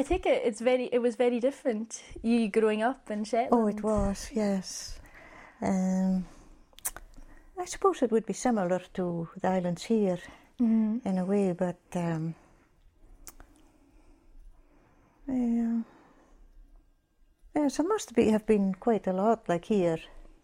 take it was very different, you growing up in Shetland. Oh, it was, yes. I suppose it would be similar to the islands here in a way, but yes, it must have been quite a lot like here.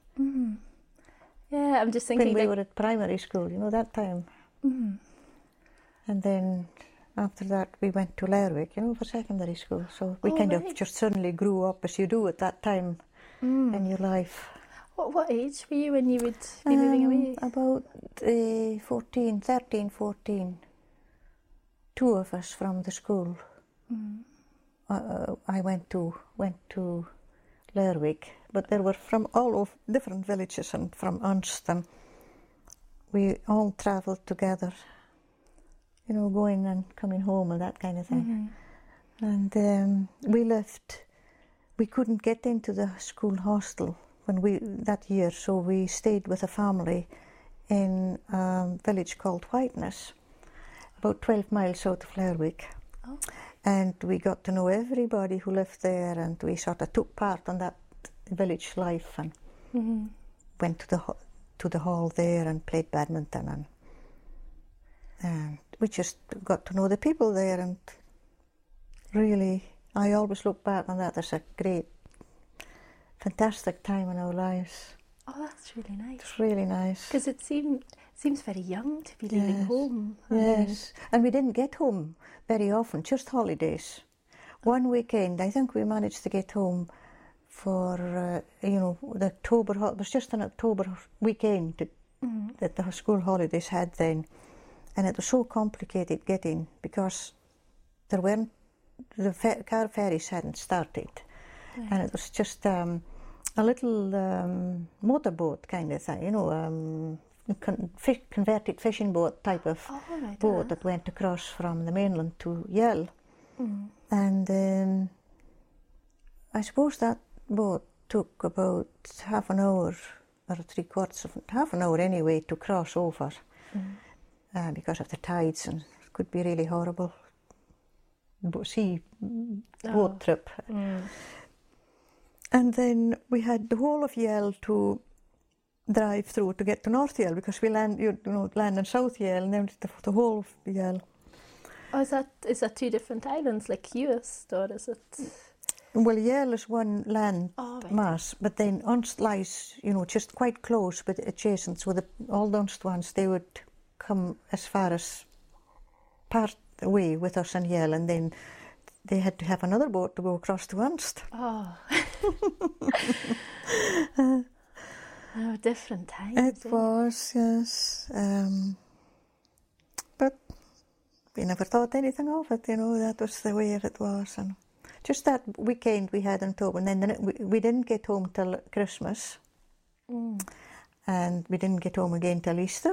Yeah, I'm just thinking when we were at primary school, that time. And then after that we went to Lerwick, for secondary school. So we kind of just suddenly grew up as you do at that time in your life. What age were you when you would be moving away? About 13, 14. Two of us from the school. I went to Lerwick, but they were from all of different villages and from Unst. We all travelled together, going and coming home and that kind of thing. And we left. We couldn't get into the school hostel that year, so we stayed with a family in a village called Whiteness, about 12 miles out of Lerwick. Oh. And we got to know everybody who lived there, and we sort of took part on that village life and went to the hall there and played badminton, and we just got to know the people there, and really I always look back on that as a great, fantastic time in our lives. Oh, that's really nice. It's really nice. Because it seems very young to be leaving home. Yes, and we didn't get home very often, just holidays. One weekend, I think we managed to get home for, the October, it was just an October weekend that the school holidays had then. And it was so complicated getting, because the car ferries hadn't started. Right. And it was just a little motorboat kind of thing, converted fishing boat type of boat that went across from the mainland to Yell. And I suppose that boat took about half an hour or half an hour anyway to cross over because of the tides, and it could be really horrible boat trip. And then we had the whole of Yell to drive through to get to North Yell, because we land in South Yell and then the whole of Yell. Oh, is that two different islands like Uist, or is it? Well, Yell is one land mass, but then Unst lies, just quite close but adjacent. So all the Unst ones, they would come as far as part away with us in Yell, and then they had to have another boat to go across to Unst. Oh. Different times. It was, yes. But we never thought anything of it, that was the way it was. And just that weekend we had in October, and then we didn't get home till Christmas. And we didn't get home again till Easter.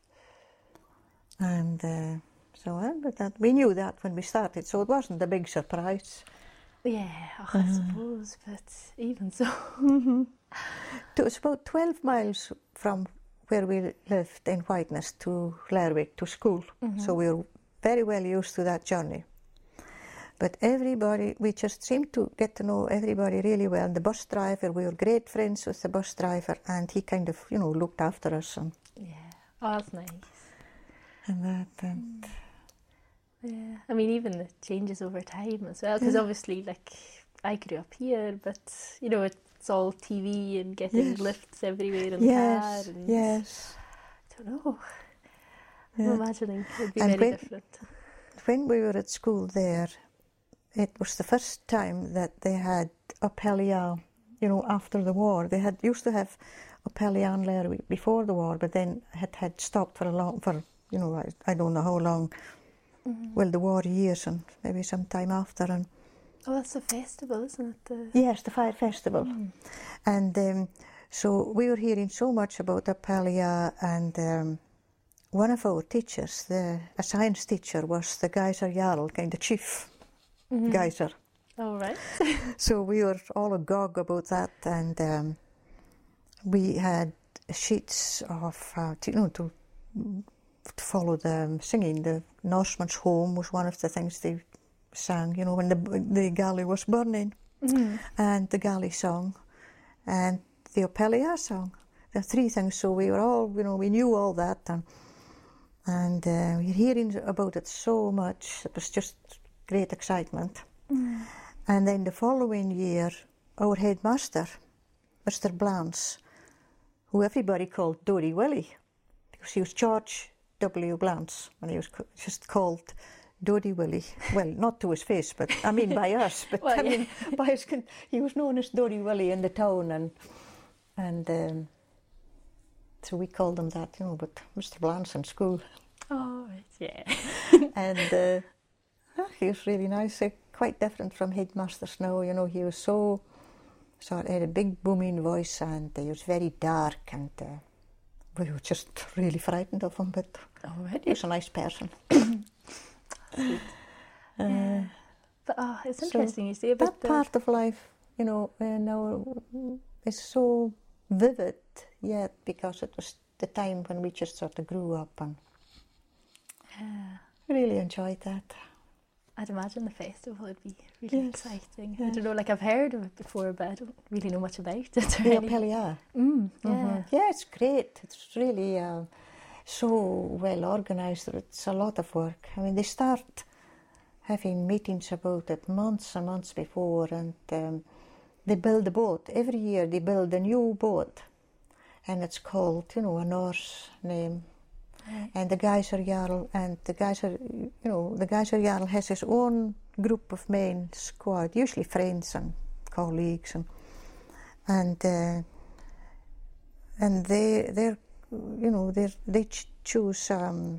And but we knew that when we started, so it wasn't a big surprise. Yeah, I suppose, but even so. It was about 12 miles from where we lived in Whiteness to Lerwick to school, so we were very well used to that journey. But we just seemed to get to know everybody really well. And the bus driver, we were great friends with the bus driver, and he kind of, looked after us. And that's nice. And that, yeah, I mean, even the changes over time as well, because obviously, like, I grew up here, but, it's all TV and getting lifts everywhere in the car. And I don't know. I'm imagining it would be very different. When we were at school there, it was the first time that they had Uphellia, after the war. They used to have Uphellia and Lerwick before the war, but then had stopped for I don't know how long. Well, the war years and maybe some time after. And that's a festival, isn't it? Yes, the Fire Festival. And so we were hearing so much about Uphellia, and one of our teachers, a science teacher, was the Geyser Jarl, kind of chief geyser. All right. So we were all agog about that, and we had sheets of, to follow the singing. The Norseman's Home was one of the things they sang, you know, when the galley was burning, and the galley song, and the Opelia song. The three things, so we were all, you know, we knew all that, and we're hearing about it so much. It was just great excitement. And then the following year, our headmaster, Mr. Blance, who everybody called Dodie Willie, because he was George W. Blance, and he was just called Dodie Willie. Well, not to his face, but I mean by us. But well, I mean by his, he was known as Dodie Willie in the town, and so we called him that, you know. But Mr. Blance in school. Oh, right, yeah. And he was really nice. Quite different from Headmaster Snow, you know. He was so had a big booming voice, and he was very dark, and we were just really frightened of him. But he was a nice person. But it's interesting you say about that part of life, you know, now is so vivid yet, because it was the time when we just sort of grew up, and really enjoyed that. I'd imagine the festival would be really exciting. I don't know, like I've heard of it before, but I don't really know much about it. The Opelia. Yeah, it's great. It's really so well organised. It's a lot of work. I mean, they start having meetings about it months and months before, and they build a boat. Every year they build a new boat, and it's called, you know, a Norse name. And the Geyser Jarl, and the Geyser Jarl has his own group of main squad, usually friends and colleagues, and they're you know, they choose.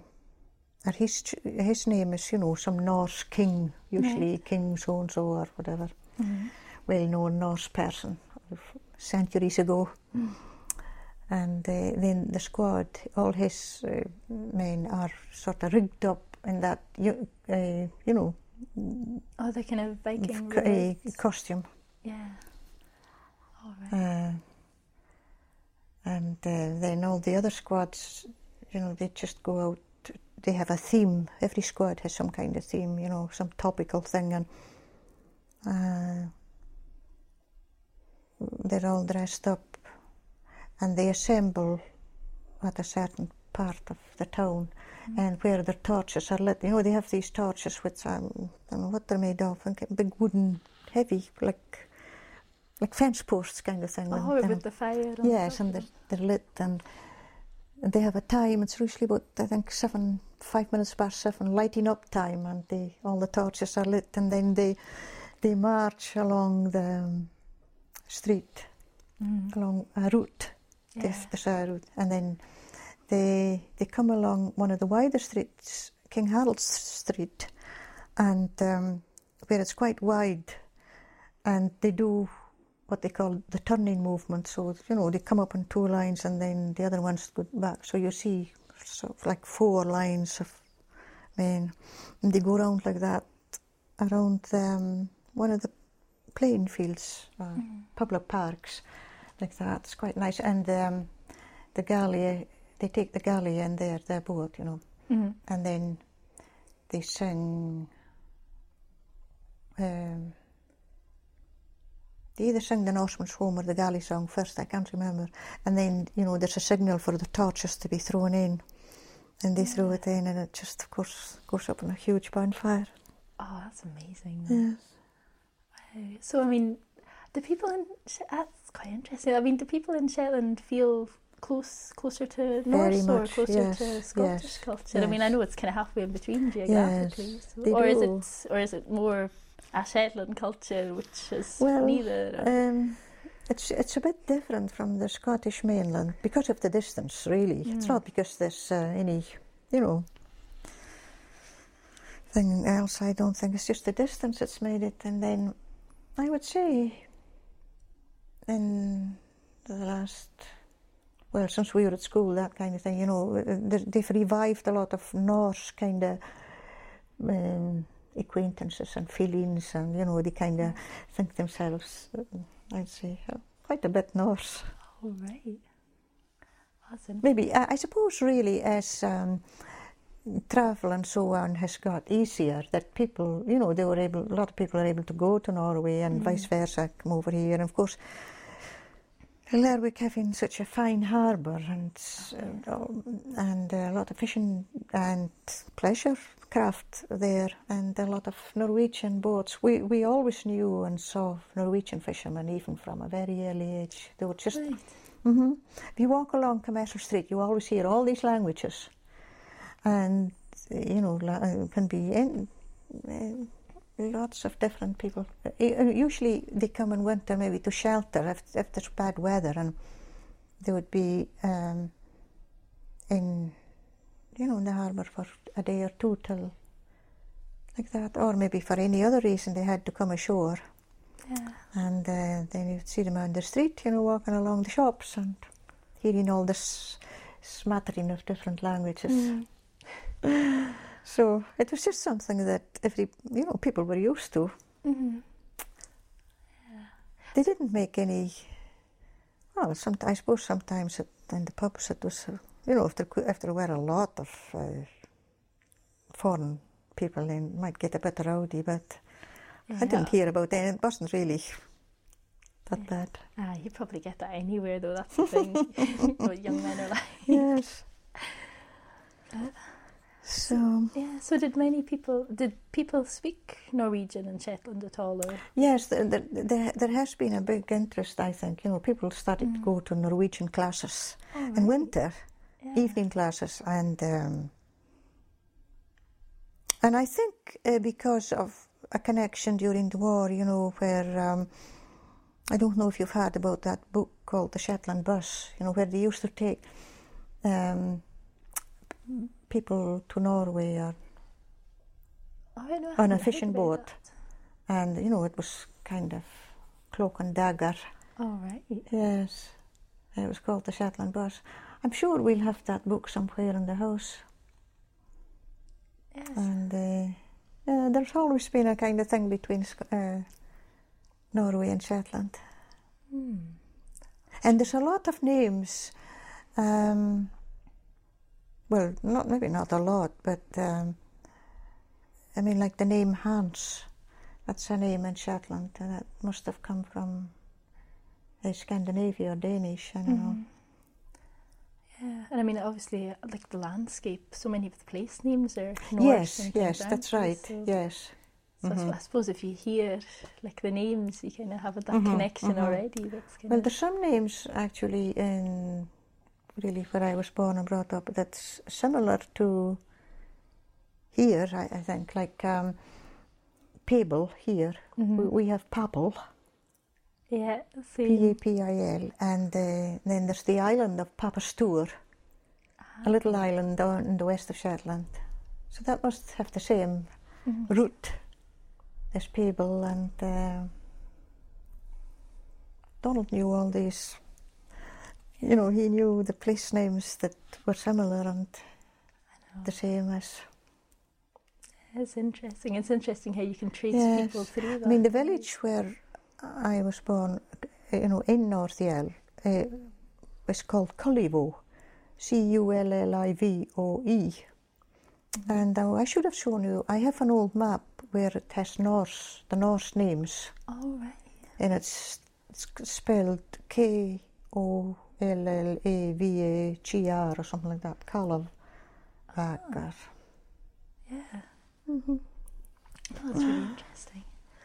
His name is, you know, some Norse king, usually King so and so or whatever, well-known Norse person centuries ago. And then the squad, all his men are sort of rigged up in that, you know. Oh, the kind of Viking costume. Yeah. All right. And then all the other squads, you know, they just go out. They have a theme. Every squad has some kind of theme, you know, some topical thing, and they're all dressed up. And they assemble at a certain part of the town, and where the torches are lit. You know, they have these torches with, I don't know what they're made of, big wooden, heavy, like fence posts kind of thing. Oh, and with the fire on yes, top. And they're lit, and they have a time. It's usually about, I think, 5 minutes past 7, lighting up time, and all the torches are lit, and then they march along the street, along a route. The side route, and then they come along one of the wider streets, King Harold's Street, and where it's quite wide, and they do what they call the turning movement. So, you know, they come up in 2 lines, and then the other ones go back. So you see sort of like 4 lines of men, and they go around like that, around one of the playing fields, public parks. Like that, it's quite nice. And the galley, they take the galley in their boat, you know, and then they sing. They either sing the Norseman's Home or the galley song first. I can't remember. And then, you know, there's a signal for the torches to be thrown in, and they throw it in, and it just, of course, goes up in a huge bonfire. Oh, that's amazing. Yes. Wow. So, I mean, the people that's quite interesting. I mean, do people in Shetland feel closer to Norse or closer to Scottish culture? Yes. I mean, I know it's kind of halfway in between geographically. Yes, so, or is it more a Shetland culture, which is neither? It's a bit different from the Scottish mainland because of the distance, really. It's not because there's any, you know, thing else. I don't think it's just the distance that's made it. And then I would say, in the last, well, since we were at school, that kind of thing, you know, they've revived a lot of Norse kind of acquaintances and feelings, and, you know, they kind of think themselves, I'd say, quite a bit Norse. Oh, right. Awesome. Maybe, I suppose, really, as travel and so on has got easier, that people, a lot of people are able to go to Norway and vice versa, come over here. And of course, Lerwick having such a fine harbour and a lot of fishing and pleasure craft there, and a lot of Norwegian boats. We always knew and saw Norwegian fishermen even from a very early age. They were just... Right. If you walk along Commercial Street, you always hear all these languages. And, can be lots of different people. Usually they come in winter maybe to shelter if there's bad weather, and they would be in the harbour for a day or two till like that, or maybe for any other reason they had to come ashore. Yeah. And then you'd see them on the street, walking along the shops and hearing all this smattering of different languages. So it was just something that people were used to. Mm-hmm. Yeah. They didn't make any. Well, I suppose sometimes in the pubs it was, if there were a lot of foreign people, they might get a bit rowdy, but I didn't hear about it. It wasn't really that bad. You probably get that anywhere, though. That's the thing. What young men are like. Yes. So did people speak Norwegian in Shetland at all? Or? Yes, there has been a big interest, I think. People started to go to Norwegian classes in winter, evening classes, and I think because of a connection during the war, where I don't know if you've heard about that book called The Shetland Bus, where they used to take people to Norway on a fishing boat, and it was kind of cloak and dagger. Oh, right. Yes, it was called The Shetland Bus. I'm sure we'll have that book somewhere in the house. Yes. And there's always been a kind of thing between Norway and Shetland. And there's a lot of names. Well, maybe not a lot, but like the name Hans. That's a name in Shetland, and that must have come from Scandinavia or Danish. I don't know. Yeah, and obviously, like the landscape, so many of the place names are Norse. Yes, that's right. So, yes. So I suppose if you hear like the names, you kind of have that connection already. That's well, there's some names actually in really where I was born and brought up that's similar to here. I think like Pabel here. We have Papel. Yeah, same. Papil, and then there's the island of Papastur, a little island down in the west of Shetland. So that must have the same root as Pabel, and Donald knew all these. He knew the place names that were similar and the same as. It's interesting. It's interesting how you can trace people through that. The village where I was born, in North Yell, was called Cullivo, Cullivoe. And I should have shown you, I have an old map where it has the Norse names. Oh, right. And it's spelled Kollevagr or something like that, Kallavagr. Yeah. Oh, that's really interesting.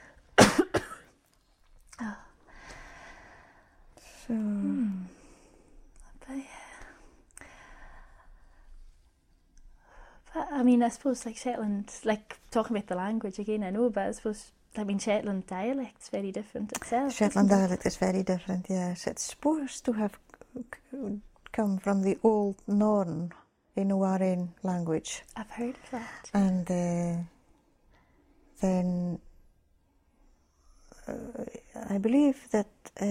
So, But I suppose like Shetland, like talking about the language again, I know, but I suppose Shetland dialect's very different itself. Shetland dialect is very different, yes. It's supposed to have come from the Old Norn, Inuaran language. I've heard of that. And then I believe that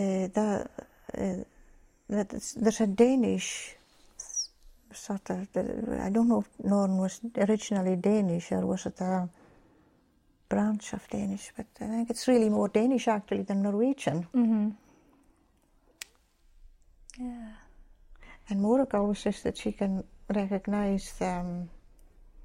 there's a Danish sort of. I don't know if Norn was originally Danish or was it a branch of Danish, but I think it's really more Danish actually than Norwegian. Yeah. And Morag always says that she can recognise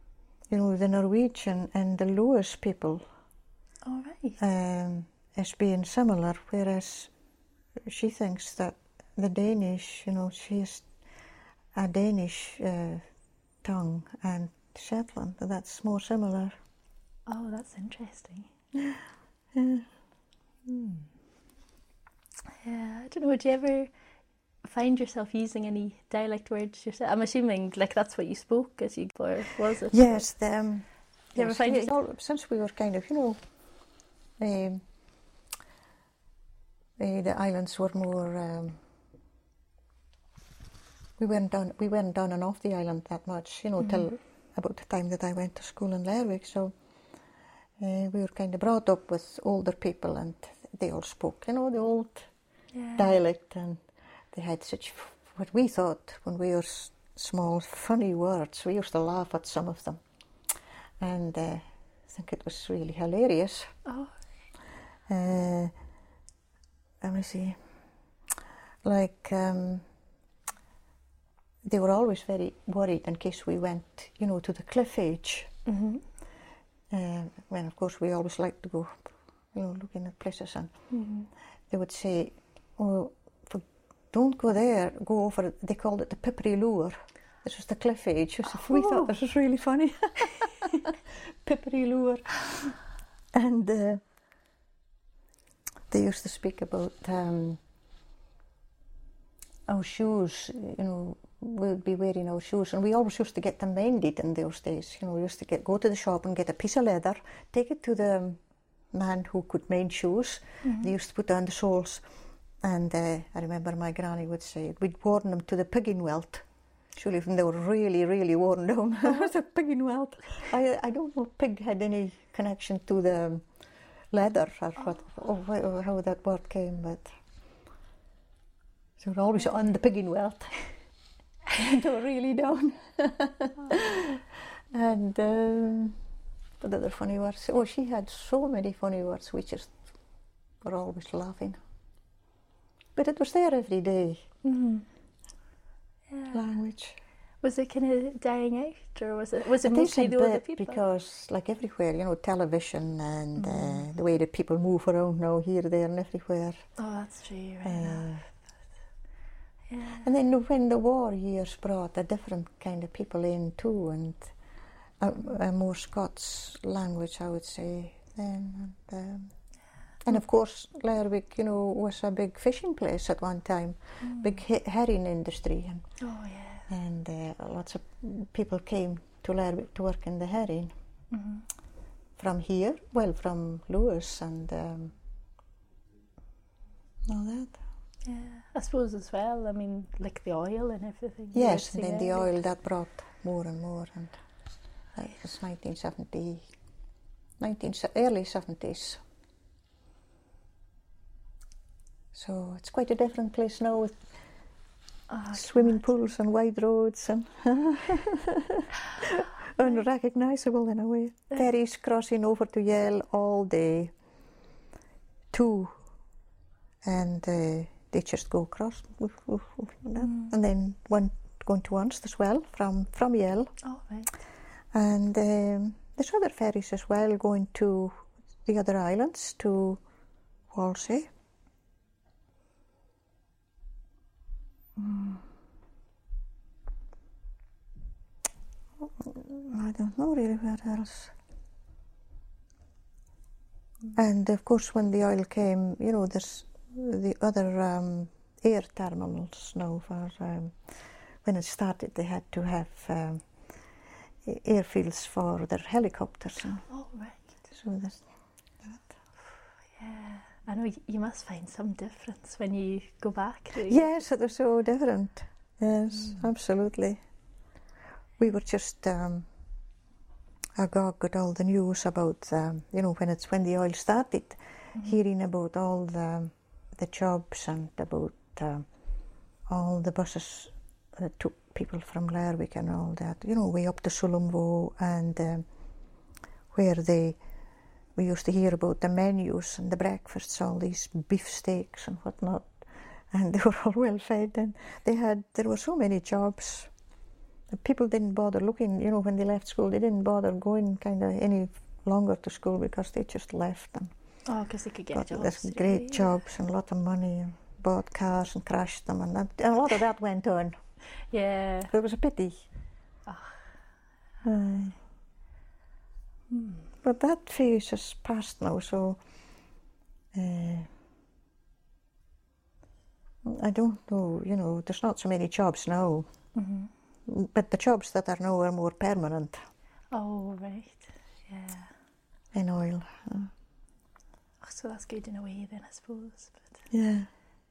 the Norwegian and the Lewis people All right. as being similar, whereas she thinks that the Danish, she has a Danish tongue, and Shetland, that's more similar. Oh, that's interesting. Yeah. Yeah, I don't know, would you ever find yourself using any dialect words yourself? I'm assuming like that's what you spoke as you, or was it? Yes, You ever find yourself? since we were kind of, the islands were more. We weren't down and off the island that much, till about the time that I went to school in Lerwick. So we were kind of brought up with older people, and they all spoke, the old dialect, and they had such what we thought when we were small, funny words. We used to laugh at some of them, and I think it was really hilarious. Oh. Let me see. Like they were always very worried in case we went, to the cliff edge. Mm-hmm. When of course we always liked to go, looking at places, and they would say, "Oh, don't go there. Go over." They called it the Pippery Lure. This was the cliff edge. We thought this was really funny. Pippery Lure, and they used to speak about our shoes. We would be wearing our shoes, and we always used to get them mended in those days. We used to go to the shop and get a piece of leather, take it to the man who could mend shoes. They used to put down the soles, and I remember my granny would say we'd worn them to the pigging welt. Surely, when they were really, really worn down. The pigging welt. I don't know if pig had any connection to the leather or how that word came, but they were always on the pigging welt. They were really down. And what other funny words? Oh, she had so many funny words. We just were always laughing. But it was there every day. Language. Was it kind of dying out, or was it mostly the older people? Because, like everywhere, television and the way that people move around now, here, there, and everywhere. Oh, that's true. Right. Yeah. And then when the war years brought a different kind of people in too, and a more Scots language, I would say. And of course, Lerwick, was a big fishing place at one time, big herring industry, and lots of people came to Lerwick to work in the herring from here, from Lewis and all that. Yeah, I suppose as well. I mean, like the oil and everything. Yes, and then the oil that brought more and more, and it was early 70s. So it's quite a different place now with swimming pools and wide roads and unrecognisable in a way. Ferries crossing over to Yell all day, and they just go across, and then one going to Unst as well from Yell. Oh, right. And there's other ferries as well going to the other islands, to Walsey. I don't know really where else. And of course, when the oil came, there's the other air terminals now. For when it started, they had to have airfields for their helicopters. Oh, right. So that's that. Yeah, I know you must find some difference when you go back. Yes, it was so different. Yes, absolutely. We were just agog at all the news about, when the oil started, hearing about all the jobs and about all the buses that took people from Lerwick and all that, way up to Sulumvo, and where we used to hear about the menus and the breakfasts, all these beef steaks and whatnot, and they were all well fed, and there were so many jobs people didn't bother looking, you know, when they left school, they didn't bother going kind of any longer to school because they just left and Oh, because they could get got jobs. this straight great away. jobs and a lot of money and bought cars and crashed them and a lot of that went on. Yeah. It was a pity. But that phase is past now, so I don't know, you know, there's not so many jobs now. But the jobs that are now are more permanent Oh, right. Yeah. in oil. Oh, so that's good in a way then, I suppose. But Yeah.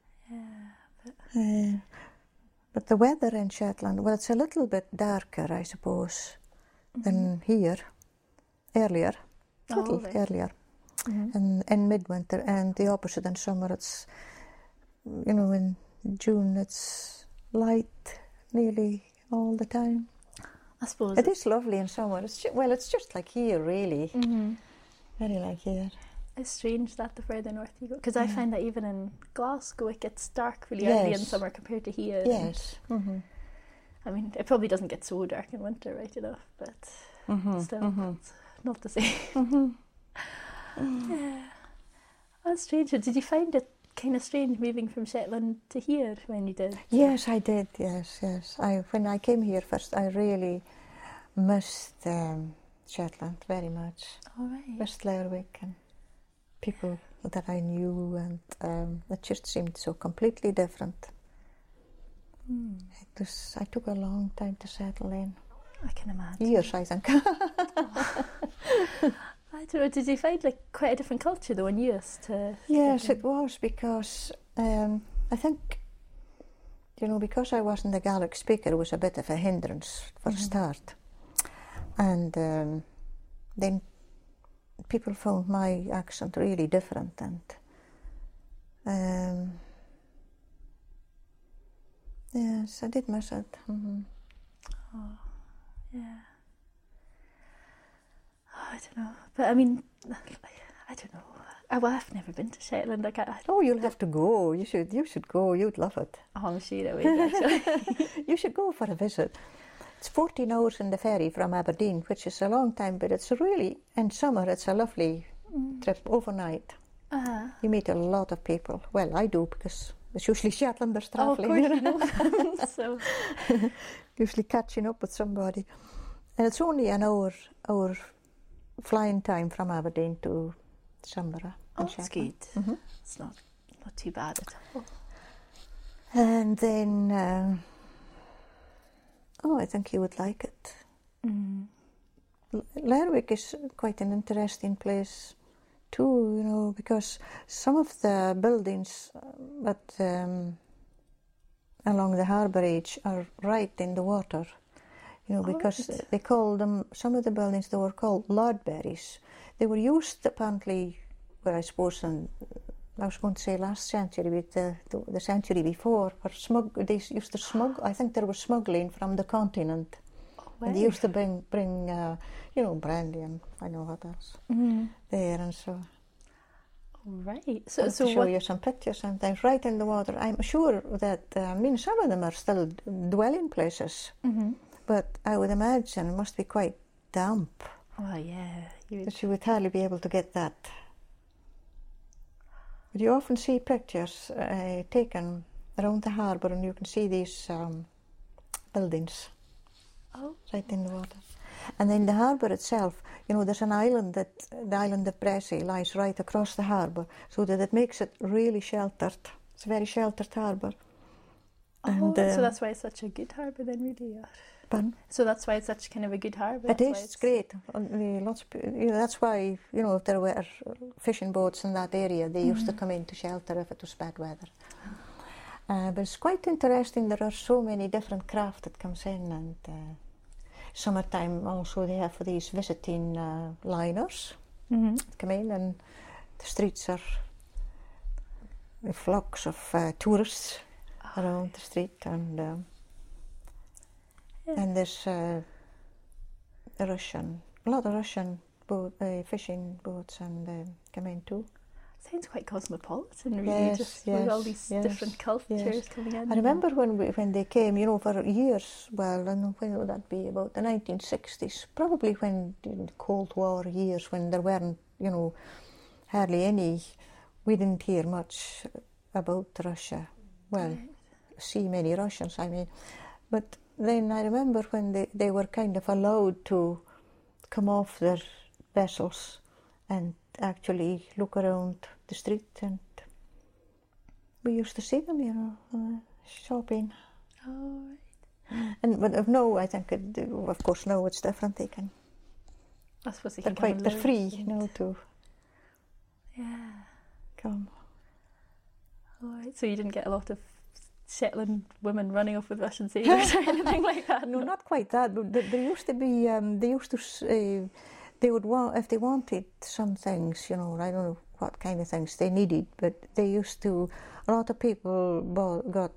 But the weather in Shetland, well, it's a little bit darker, I suppose, than here, earlier, a little right. earlier, and in midwinter, and the opposite in summer. It's, you know, in June it's light nearly all the time. I suppose It is lovely in summer. It's just like here, really. Very like here. it's strange that the further north you go, because I find that even in Glasgow it gets dark really early in Yes. summer compared to here. Yes. I mean, it probably doesn't get so dark in winter, right enough, but still, it's not the same. Yeah. That's strange. Did you find it kind of strange moving from Shetland to here when you did? Yes, I did. Yes. When I came here first, I really missed Shetland very much. All right. Missed Lerwick and people that I knew, and it just seemed so completely different. I took a long time to settle in. I can imagine. Years, I think. I don't know, did you find like quite a different culture though when you used to? Yes, it was, because I think, you know, because I wasn't a Gaelic speaker, it was a bit of a hindrance for a start. And then people found my accent really different, and yes, I did miss it. Yeah. Oh, I don't know, but I mean, I don't know. Well, I've never been to Shetland. Like, Oh, you'll have to go. You should go. You'd love it. I'm sure I would actually. You should go for a visit. It's 14 hours in the ferry from Aberdeen, which is a long time, but it's really, in summer, it's a lovely trip overnight. You meet a lot of people. Well, I do, because it's usually Shetlanders Oh, of travelling. course, you know. So, Usually catching up with somebody. And it's only an hour flying time from Aberdeen to Samborough. oh, that's good. It's not too bad at all. And then, I think you would like it. Lerwick is quite an interesting place too, you know, because some of the buildings along the harbour edge are right in the water, you know, because they call them, some of the buildings, they were called Lordberries. They were used apparently, well, I suppose, I was going to say last century, but the century before, they used to smuggle, I think there was smuggling from the continent. And they used to bring you know, brandy and I know what else there, and so. Right. So to show you some pictures sometimes, right in the water. I'm sure that, some of them are still dwelling places, but I would imagine it must be quite damp. Oh, yeah. That you would hardly be able to get that. But you often see pictures taken around the harbour, and you can see these buildings right in the water. And then the harbour itself, you know, there's an island the island of Bressie lies right across the harbour, so that it makes it really sheltered. It's a very sheltered harbour. Oh, so that's why it's such a good harbour then, really? Pardon? So that's why it's such kind of a good harbour? It is, it's great. Lots of, you know, that's why, you know, if there were fishing boats in that area, they used to come in to shelter if it was bad weather. But it's quite interesting. There are so many different craft that comes in, and summertime also they have these visiting liners that come in, and the streets are flocks of tourists around the street, and there's a lot of Russian fishing boats and come in too. Sounds quite cosmopolitan, really, Yes, just with all these yes, different cultures yes. coming in. I remember when they came, you know, for years, well, I don't know, when would that be, about the 1960s, probably when in the Cold War years, when there weren't, you know, hardly any, we didn't hear much about Russia. Well, Right. see many Russians, I mean. But then I remember when they were kind of allowed to come off their vessels and actually look around the street, and we used to see them, you know, shopping. Oh, right. And but now I think, of course, now it's different. They can, I suppose they they're can come and they're live free and- now to Yeah. come. All right. So you didn't get a lot of Shetland women running off with Russian sailors or anything like that? No, not quite that. But there used to be. They used to say they would want, if they wanted some things, you know. I don't know what kind of things they needed, but they used to. A lot of people got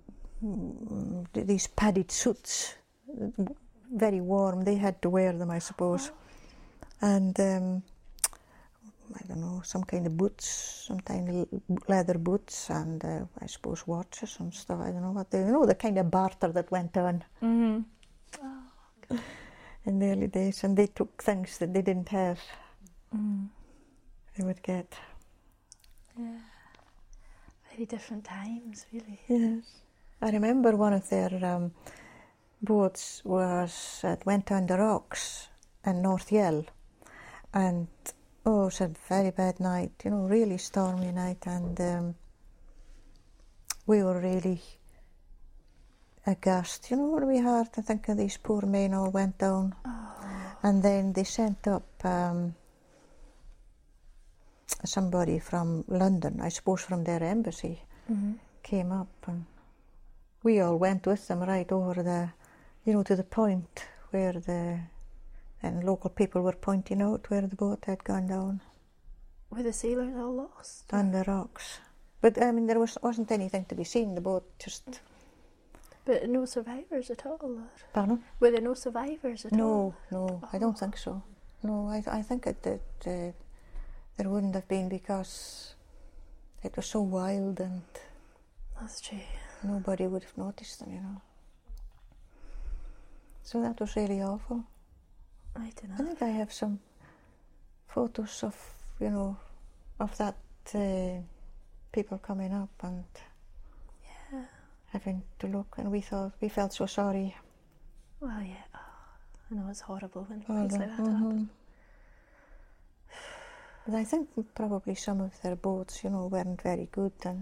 these padded suits, very warm. They had to wear them, I suppose, and I don't know, some kind of boots, some kind of leather boots, and I suppose watches and stuff. I don't know what they, you know, the kind of barter that went on. Mm-hmm. In the early days, and they took things that they didn't have. Mm. They would get. Yeah. Very different times, really. Yes, I remember one of their boats went on the rocks in North Yell, and it was a very bad night. You know, really stormy night, and we were really aghast. You know what we heard? I think these poor men all went down. And then they sent up somebody from London, I suppose from their embassy, came up, and we all went with them right over the, you know, to the point where and local people were pointing out where the boat had gone down. Were the sailors all lost? On the rocks. But I mean, there wasn't anything to be seen. The boat just. But no survivors at all? Or? Pardon? Were there no survivors at all? No, I don't think so. No, I think that there wouldn't have been, because it was so wild and That's true. nobody would have noticed them, you know. So that was really awful. I don't I know. think I have some photos of, you know, of that people coming up and Yeah. having to look, and we felt so sorry. Well, yeah. Oh, I know it's horrible when All things the- like that happen. But I think probably some of their boats, you know, weren't very good, and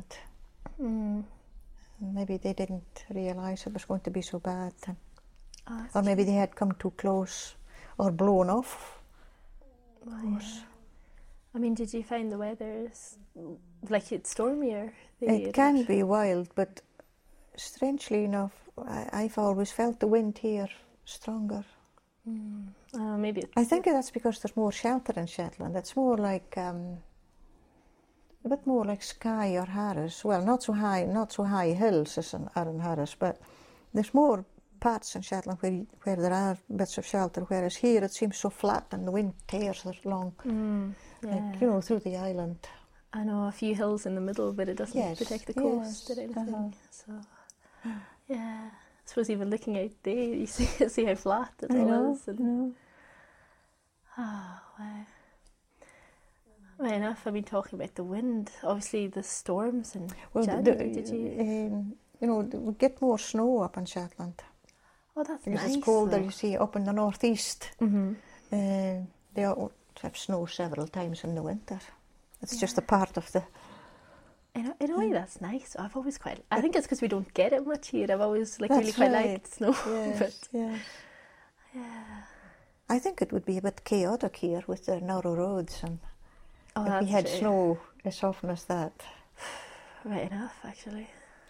maybe they didn't realise it was going to be so bad, and, Oh, that's or maybe true. they had come too close or blown off. Well, yeah. I mean, did you find the weather is like it's stormier there? It can be wild, but strangely enough, I've always felt the wind here stronger. Maybe it's I think that's because there's more shelter in Shetland. It's more like a bit more like Skye or Harris. Well, not so high hills as are in Harris, but there's more parts in Shetland where there are bits of shelter. Whereas here it seems so flat and the wind tears it along, yeah. like, you know, through the island. I know a few hills in the middle, but it doesn't Yes, protect the coast yes, or anything. uh-huh. So, yeah. I suppose even looking out there, you see how flat it I all know. is. And, oh, wow. Well, enough. I mean, talking about the wind, obviously the storms in Well, January. Did you? you know, we get more snow up in Shetland Oh, that's because nice. it's colder. though. You see, up in the northeast, Mm-hmm. they all have snow several times in the winter. It's just a part of the. In a way, that's nice. I've always quite. I think it's because we don't get it much here. I've always really That's quite right. liked snow. Yes, but yes. yeah. I think it would be a bit chaotic here with the narrow roads, and Oh, if that's we had true. snow as often as that. Right enough, actually.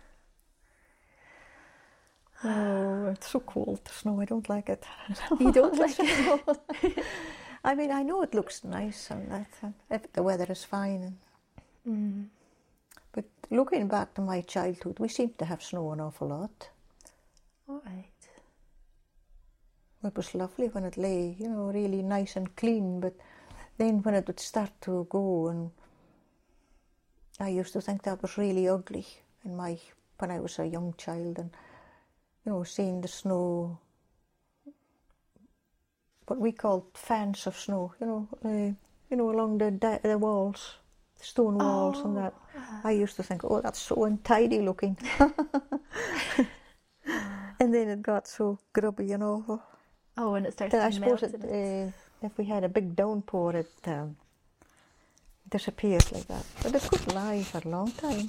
Oh, it's so cold, the snow. I don't like it. You don't like it? I mean, I know it looks nice and that, if the weather is fine. But looking back to my childhood, we seemed to have snow an awful lot. All right. It was lovely when it lay, you know, really nice and clean. But then when it would start to go and I used to think that was really ugly when I was a young child, and seeing the snow, what we called fans of snow, along the walls, the stone walls and that. I used to think, oh, that's so untidy looking. And then it got so grubby and awful. Oh, and it starts I to suppose melt. if we had a big downpour, it disappears like that. But it could lie for a long time.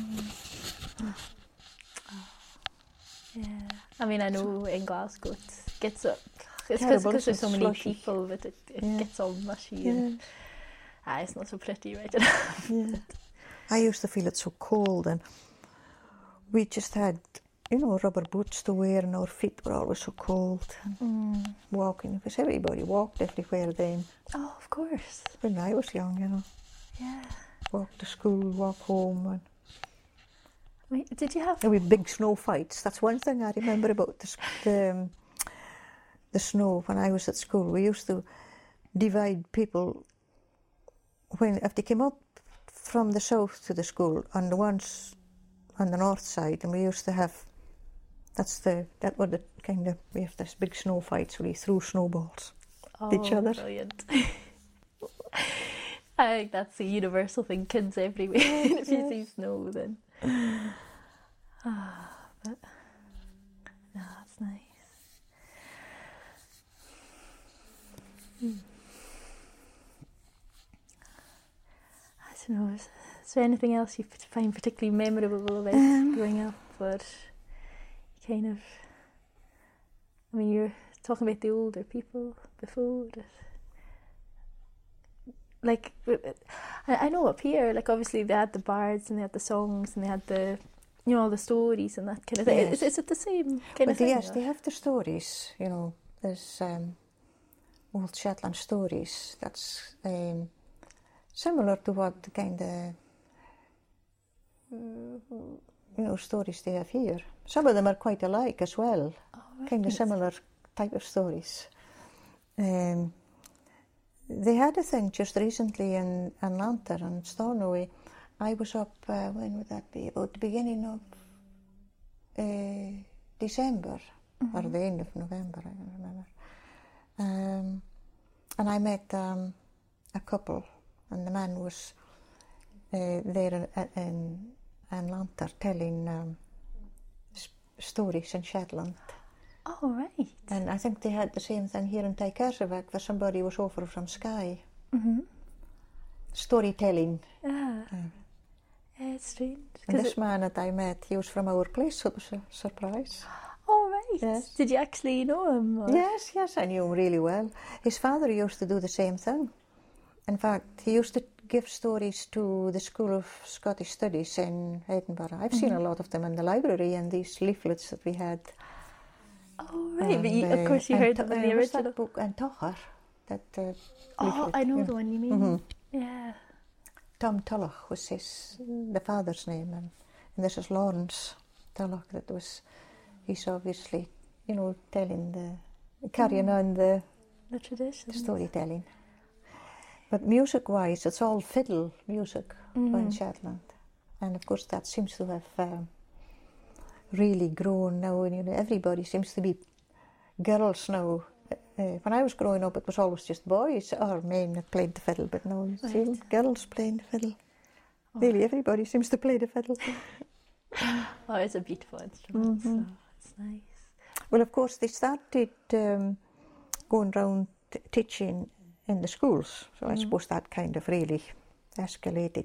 Yeah. I mean, I know in Glasgow it gets up. It's Terrible, because there's so many slushy. people that it gets all mushy. Yeah. And, it's not so pretty right now. Yeah. I used to feel it so cold, and we just had, rubber boots to wear, and our feet were always so cold. Walking, because everybody walked everywhere then. Oh, of course. When I was young, Yeah. walk to school, walk home, and I mean, did you have? there were big snow fights. That's one thing I remember about the snow when I was at school. We used to divide people if they came up from the south to the school, on the ones on the north side, and we used to have. We have this big snow fights where we threw snowballs at each other. Brilliant. I think that's a universal thing. Kids everywhere. If you see snow, then. But no, that's nice. I don't know. Is there anything else you find particularly memorable about growing up, or kind of? I mean, you're talking about the older people before. Like, I know up here, like obviously they had the bards and they had the songs and they had the, all the stories and that kind of thing. Yes. Is it the same kind of thing? Yes, they have the stories. There's old Shetland stories. That's similar to what the kind of stories they have here. Some of them are quite alike as well. Oh, right. Kind of similar type of stories. They had a thing just recently in Lanter and Stornoway. I was up, when would that be? About the beginning of December, or the end of November, I don't remember. And I met a couple, and the man was there in Lanter telling stories in Shetland. Oh, right. And I think they had the same thing here in Tijkerseweg, where somebody was over from Skye. Storytelling. Yeah. It's strange. And this man that I met, he was from our place, so it was a surprise. Oh, right. Yes. Did you actually know him? Or? Yes, I knew him really well. His father used to do the same thing. In fact, he used to give stories to the School of Scottish Studies in Edinburgh. I've seen a lot of them in the library and these leaflets that we had. Oh, right. But of course you heard them in the original. That book, and Tochar, that Oh, leaflet, I know the one you mean. Yeah. Tom Tulloch was the father's name, and this is Lawrence Tulloch. He's obviously, carrying on the tradition, the storytelling. But music-wise, it's all fiddle music in Shetland, and of course that seems to have really grown now. And everybody seems to be girls now. When I was growing up, it was always just boys or men that played the fiddle, but now you see girls playing the fiddle. Oh. Really, everybody seems to play the fiddle. Oh, it's a beautiful instrument, so it's nice. Well, of course, they started going around teaching in the schools, so I suppose that kind of really escalated.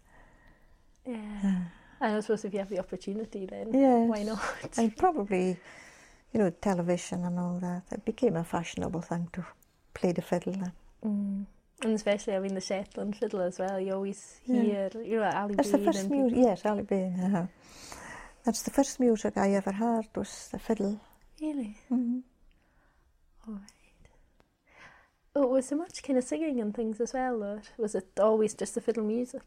Yeah. And I suppose if you have the opportunity, then why not? And probably, television and all that, it became a fashionable thing to play the fiddle. And especially, I mean, the Shetland fiddle as well. You always hear, Ali That's Bain. The first music. Yes, Ali Bain. That's the first music I ever heard, was the fiddle. Really? All right. Oh, was there much kind of singing and things as well, or was it always just the fiddle music?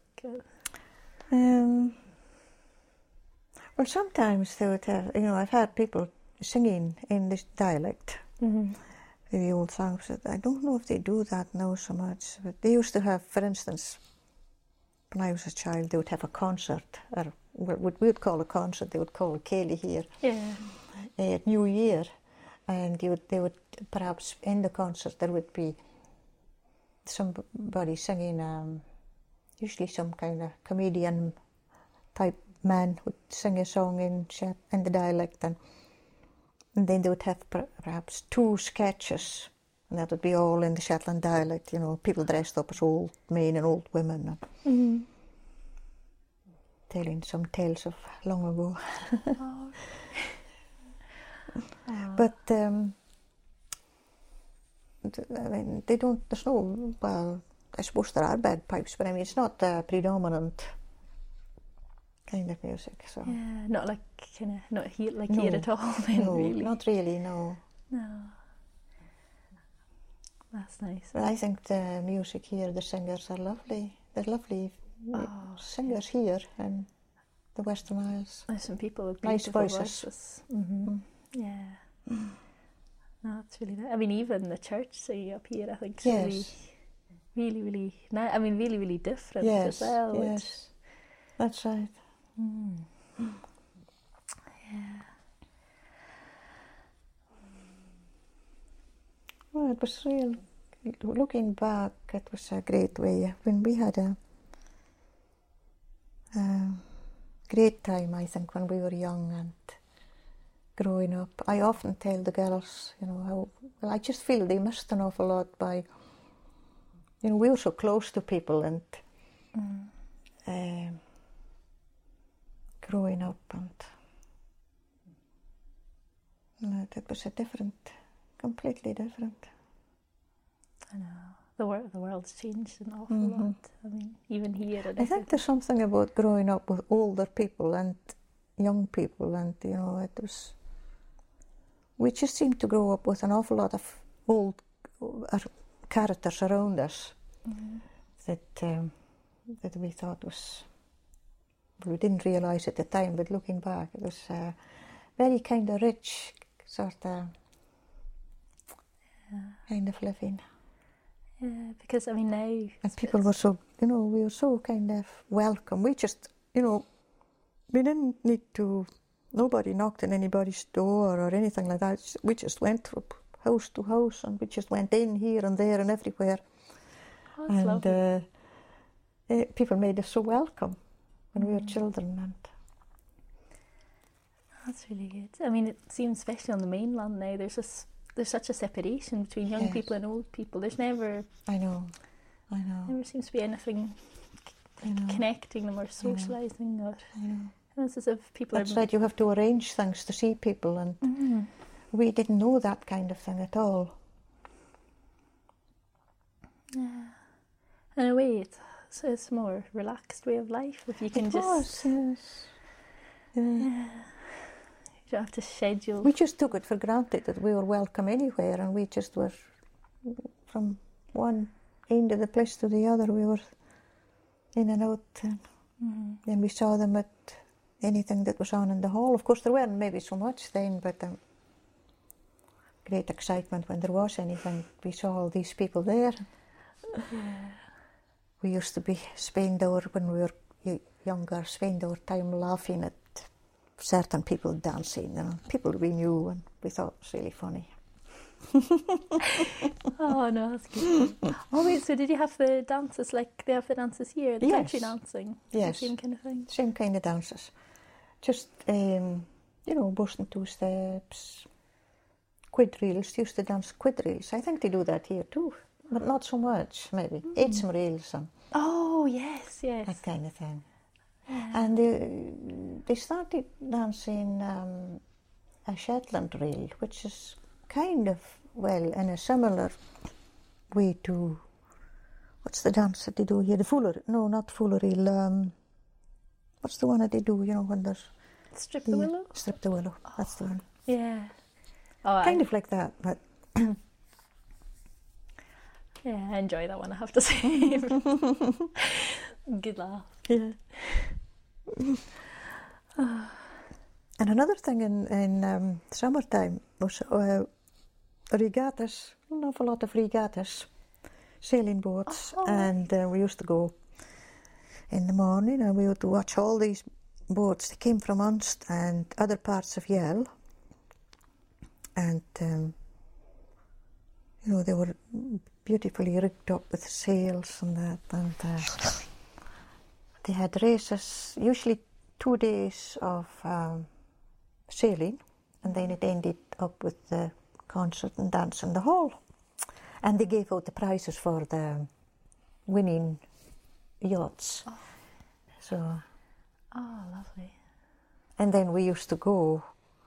Well, sometimes they would have, I've heard people singing in this dialect, the old songs. I don't know if they do that now so much, but they used to have, for instance, when I was a child, they would have a concert, or what we would call a concert, they would call Cayley here, at New Year, and they would perhaps in the concert there would be somebody singing, usually some kind of comedian type man would sing a song in the dialect, and then they would have perhaps 2 sketches, and that would be all in the Shetland dialect, you know, people dressed up as old men and old women, and telling some tales of long ago. But I mean, they don't, there's no, well, I suppose there are bagpipes, but I mean, it's not predominant kind of music, so. Yeah, not like kind of, not here, like here at all then, no, really. not really, no. No. That's nice. But I think the music here, the singers are lovely. They're lovely singers here in the Western Isles. There's some people with nice beautiful voices. Yeah. No, it's really nice. I mean, even the church singing up here, I think, is really nice. I mean, really different as well. Yes, that's right. Yeah. Well, it was real. Looking back, it was a great way. When we had a great time, I think, when we were young and growing up. I often tell the girls, you know, how, well, I just feel they missed an awful lot by, you know, we were so close to people and growing up, and it was a different, completely different. I know. The world's changed an awful lot. I mean, even here. I think there's something about growing up with older people and young people, and, you know, it was, we just seemed to grow up with an awful lot of old characters around us that we thought was, we didn't realise at the time, but looking back, it was very kind of rich sort of kind of living. Yeah, because I mean now... And people were so, you know, we were so kind of welcome. We just, you know, we didn't need to, nobody knocked on anybody's door or anything like that. We just went from house to house, and we just went in here and there and everywhere. Oh, that's lovely. People made us so welcome when we were children. And that's really good. I mean, it seems, especially on the mainland now, there's such a separation between young people and old people. There's never... I know. Never seems to be anything connecting them or socialising or... I know. It's as if people That's right, you have to arrange things to see people, and we didn't know that kind of thing at all. Yeah. In a way, it's a more relaxed way of life if you can just... Yes. Yeah. You don't have to schedule. We just took it for granted that we were welcome anywhere, and we just were, from one end of the place to the other, we were in and out, and then we saw them at anything that was on in the hall. Of course, there weren't maybe so much then, but great excitement when there was anything. We saw all these people there. We used to spend when we were younger, spend our time laughing at certain people dancing, you know, people we knew, and we thought it was really funny. Oh no, that's good. Oh wait, so did you have the dances like they have the dances here, the country dancing? Yes. The same kind of thing? Same kind of dances. Just, you know, Boston two-steps, quadrilles, used to dance quadrilles. I think they do that here too, but not so much, maybe. Eights reels and oh, yes. that kind of thing. And they started dancing a Shetland reel, which is kind of, well, in a similar way to, what's the dance that they do here? The Fuller, no, not Fuller reel. What's the one that they do, you know, when there's... Strip the Willow? Strip the Willow, that's the one. Yeah. Oh, kind of like that, but... Yeah, I enjoy that one, I have to say. Good laugh. Yeah. And another thing in summertime was regattas, an awful lot of regattas, sailing boats, and we used to go in the morning, and we would watch all these boats. They came from Unst and other parts of Yell, and they were beautifully rigged up with sails and that, and they had races, usually 2 days of sailing, and then it ended up with the concert and dance in the hall. And they gave out the prizes for the winning yachts. Oh. So. Oh, lovely. And then we used to go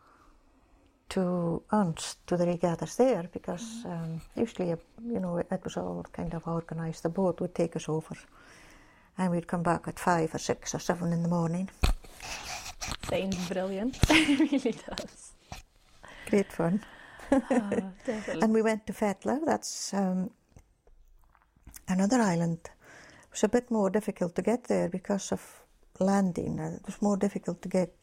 to Unst, to the regattas there, because usually, it was all kind of organised. The boat would take us over, and we'd come back at 5 or 6 or 7 in the morning. Sounds brilliant. It really does. Great fun. Oh, definitely. And we went to Fetlar. That's another island. It was a bit more difficult to get there because of landing. It was more difficult to get,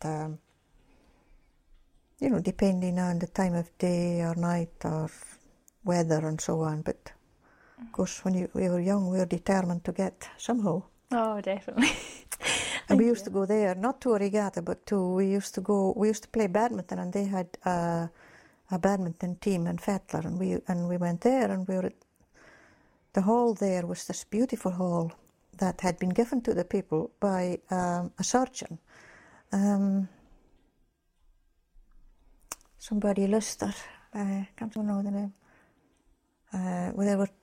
depending on the time of day or night or weather and so on. But of course, when we were young, we were determined to get somehow. Oh, definitely. And we used to go there, not to a regatta, but we used to play badminton, and they had a badminton team in Fetlar, and we went there, and the hall there was this beautiful hall that had been given to the people by a surgeon. Somebody, Lister, I can't know the name. There were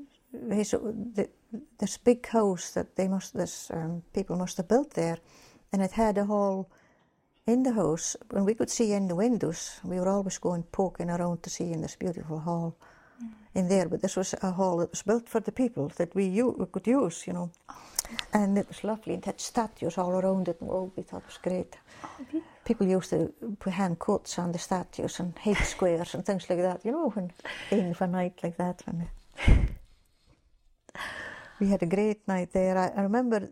this big house that people must have built there, and it had a hall in the house, and we could see in the windows. We were always going poking around to see in this beautiful hall in there. But this was a hall that was built for the people that we could use, and it was lovely. It had statues all around it, and we thought it was great. Oh, people used to put hand quotes on the statues and head squares and things like that, when in for a night like that. We had a great night there. I remember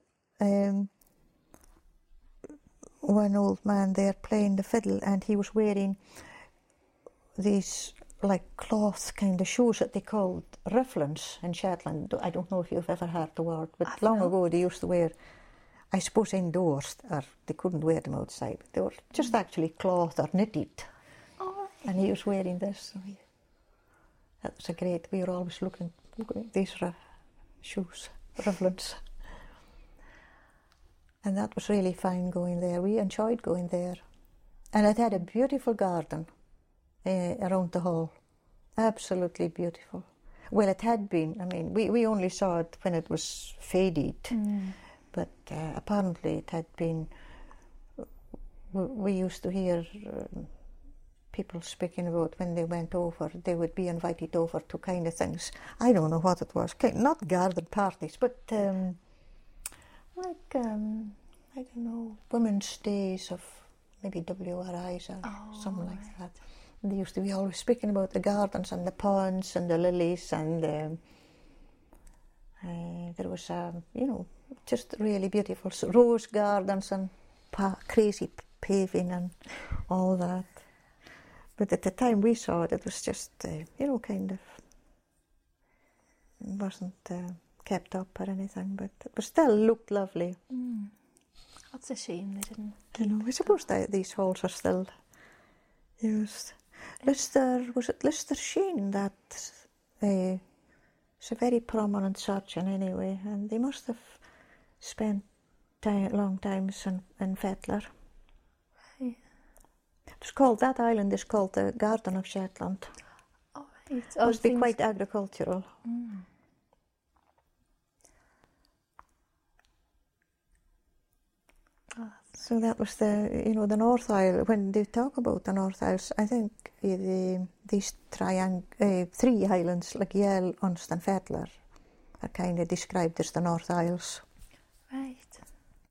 one old man there playing the fiddle, and he was wearing these like cloth kind of shoes that they called rifflins in Shetland. I don't know if you've ever heard the word, but long ago they used to wear, I suppose indoors, or they couldn't wear them outside, but they were just actually cloth or knitted. Oh. And he was wearing this. So that was we were always looking at these shoes, rifflins. And that was really fine going there. We enjoyed going there. And it had a beautiful garden around the hall. Absolutely beautiful. Well, it had been. I mean, we only saw it when it was faded. But apparently it had been. We used to hear people speaking about when they went over, they would be invited over to kind of things. I don't know what it was. Not garden parties, but like, I don't know, women's days of maybe WRIs or something like that. And they used to be always speaking about the gardens and the ponds and the lilies, and there was, just really beautiful rose gardens and crazy paving and all that. But at the time we saw it, it was just, kind of, it wasn't kept up or anything, but it still looked lovely. That's a shame they didn't. I suppose these halls are still used. Lister Sheen, that is a very prominent surgeon anyway, and they must have spent long times in Fetlar. Right. That island is called the Garden of Shetland. Oh, right. It must be quite agricultural. So that was the North Isle. When they talk about the North Isles, I think these three islands, like Yell, Unst and Fetlar, are kind of described as the North Isles.